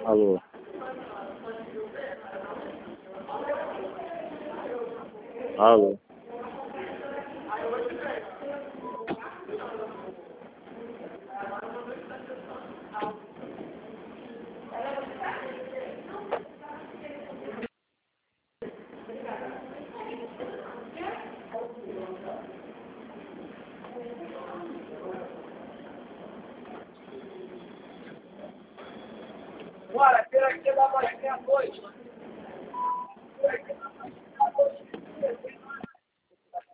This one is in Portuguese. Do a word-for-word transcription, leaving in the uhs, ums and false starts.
Alô. Alô. Bora, pera aqui, dá pra ir à noite.